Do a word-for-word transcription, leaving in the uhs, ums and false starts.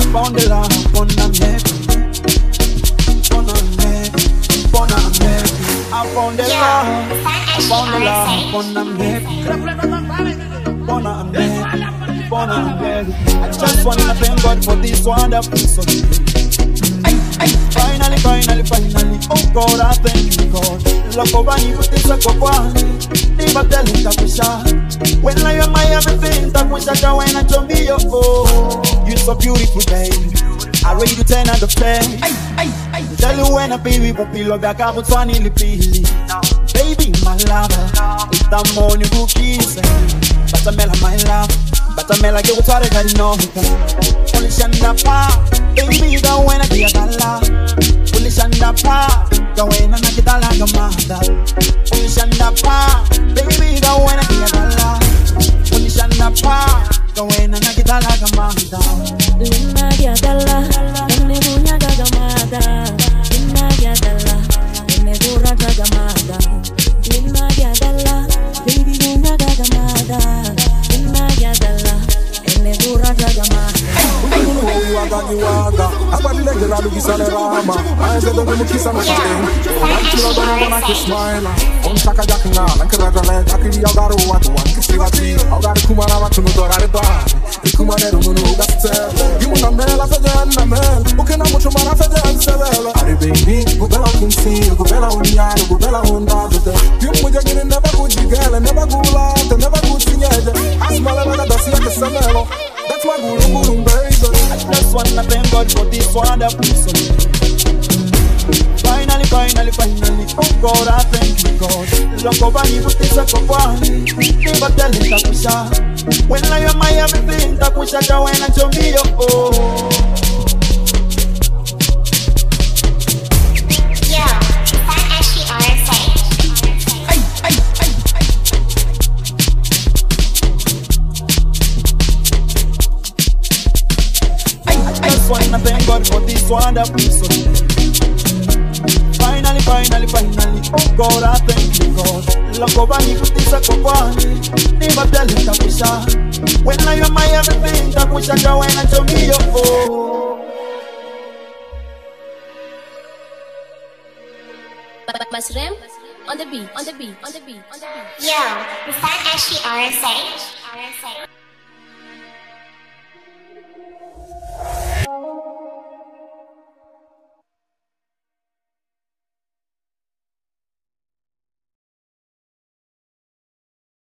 found the love on a neck, on a neck, on a neck. I found the love, I found the love on a neck, on a neck, on a neck. I just wanna thank God for this wonderful song. Finally, finally, finally, oh God, I thank you, God. Look over me, put this like a one. Never tell him that we shall. When I am my everything, that we shall go and I jump me up. Oh, you're so beautiful, baby. I ready to turn out the play. Tell you when a baby will be love, I got what's funny, baby. Baby, my lover, it's the money who keeps but I mela my love, but I mela get what's what I got no. Only shanda pa, baby, the when I get a la. Only shanda pa, the when I get a la gamada. Only shanda pa, baby, the when I get a la. Only shanda pa, the when I get a la gamada. Lima get a la, and the bunya gamada. Lima get a la, and the burra gamada. Lima get a la, baby, bunya gamada. Lima get a la, and the burra gamada. Waga ni waga, abadi lege ralu gisale rama. I said don't kiss on my face. I feel like I wanna kiss smile. On taka jakna, like a red leg. I can yell out what one can see what see. I got a kumara to no door at the bar. The kumare no no that's it. You want a mel, I said a mel. Okay, now much more I said and sevel. Are baby, go bella kun see, go bella on ya, go bella on that. You would get never good girl, never go out, never good thing. I smell like that's like a samelo. That's my guru guru baby. I just wanna thank God for this wonderful song. Finally, finally, finally, oh God, I thank you, God. Look over me, put this up one. Never tell him that we shall. When I am my everything, that we shall go and I jump me up. Oh. Wanna thank God for this wonderful song. Finally, finally, finally, oh God, I thank you, God. Look over me, put this up one. Never tell him that we shall. When I am my everything, that we shall go and I jump me up. Oh. Masrem on the beat, on the beat, on the beat, on the beat. Yo, is that actually R S A? R S A.